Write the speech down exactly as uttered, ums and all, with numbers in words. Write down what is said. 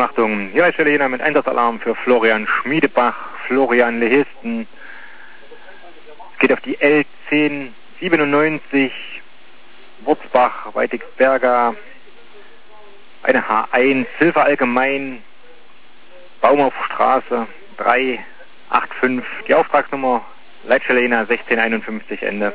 Achtung, hier ist Helena mit Einsatzalarm für Florian Schmiedebach, Florian Lehisten. Es geht auf die L zehn siebenundneunzig, Wurzbach, Weidigsberger, eine H eins, Hilfe allgemein, Baumhofstraße drei acht fünf, die Auftragsnummer Leitstelle Helena sechzehn einundfünfzig, Ende.